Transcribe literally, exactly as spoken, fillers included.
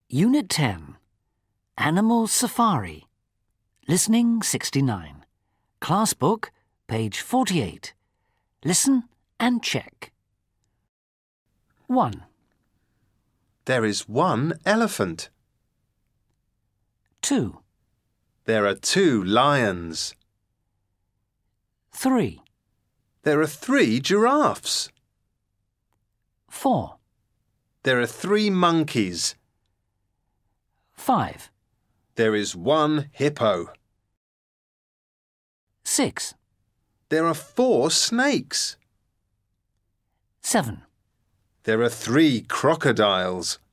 Unit ten. Animal Safari. Listening sixty-nine. Class book, page forty-eight. Listen and check. one. There is one elephant. two. There are two lions. three. There are three giraffes. four. There are three monkeys. five. There is one hippo. six. There are four snakes. seven. There are three crocodiles.